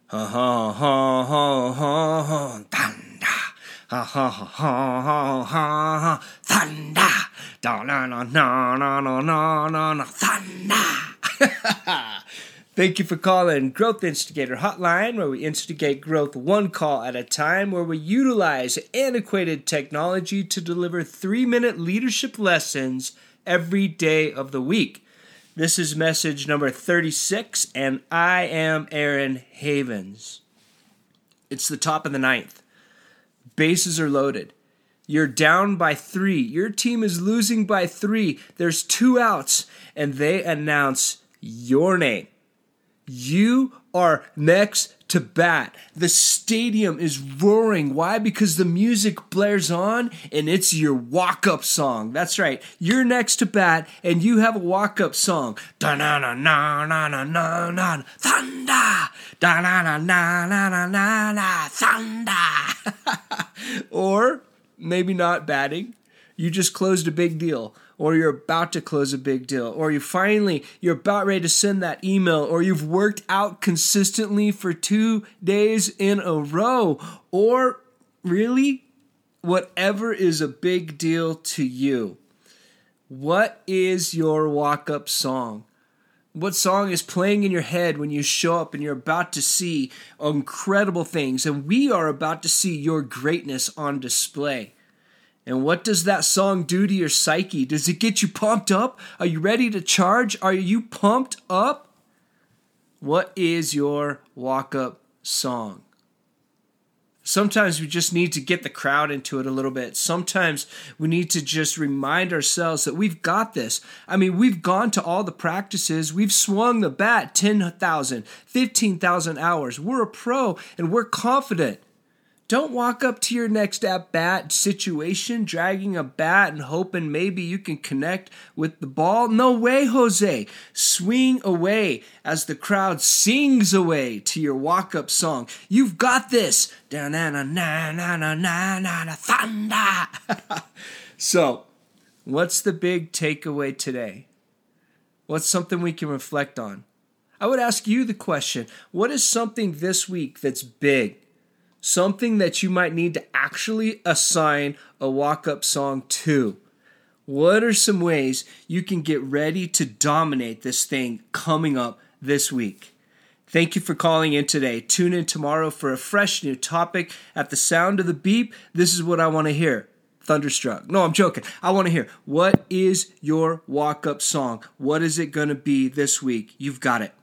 Ha ha ha ha ha ha. Thunder. Ha ha ha ha ha ha ha. Thunder. Da na na na na na na na. Thunder. Thank you for calling Growth Instigator Hotline, where we instigate growth one call at a time, where we utilize antiquated technology to deliver 3-minute leadership lessons every day of the week. This is message number 36, and I am Aaron Havens. It's the top of the ninth. Bases are loaded. You're down by 3. Your team is losing by 3. There's 2 outs, and they announce your name. You are next to bat. The stadium is roaring. Why? Because the music blares on and it's your walk-up song. That's right. You're next to bat and you have a walk-up song. Da-na-na-na-na-na-na-na. Thunder! Da-na-na-na-na-na-na-na. Thunder! Or maybe not batting. You just closed a big deal. Or you're about to close a big deal, or you're about ready to send that email, or you've worked out consistently for 2 days in a row, or really, whatever is a big deal to you. What is your walk-up song? What song is playing in your head when you show up and you're about to see incredible things, and we are about to see your greatness on display? And what does that song do to your psyche? Does it get you pumped up? Are you ready to charge? Are you pumped up? What is your walk-up song? Sometimes we just need to get the crowd into it a little bit. Sometimes we need to just remind ourselves that we've got this. I mean, we've gone to all the practices. We've swung the bat 10,000, 15,000 hours. We're a pro and we're confident. Don't walk up to your next at-bat situation dragging a bat and hoping maybe you can connect with the ball. No way, Jose. Swing away as the crowd sings away to your walk-up song. You've got this. Da-na-na-na-na-na-na-na, thunder. So, what's the big takeaway today? What's something we can reflect on? I would ask you the question, what is something this week that's big? Something that you might need to actually assign a walk-up song to. What are some ways you can get ready to dominate this thing coming up this week? Thank you for calling in today. Tune in tomorrow for a fresh new topic. At the sound of the beep, this is what I want to hear. Thunderstruck. No, I'm joking. I want to hear, what is your walk-up song? What is it going to be this week? You've got it.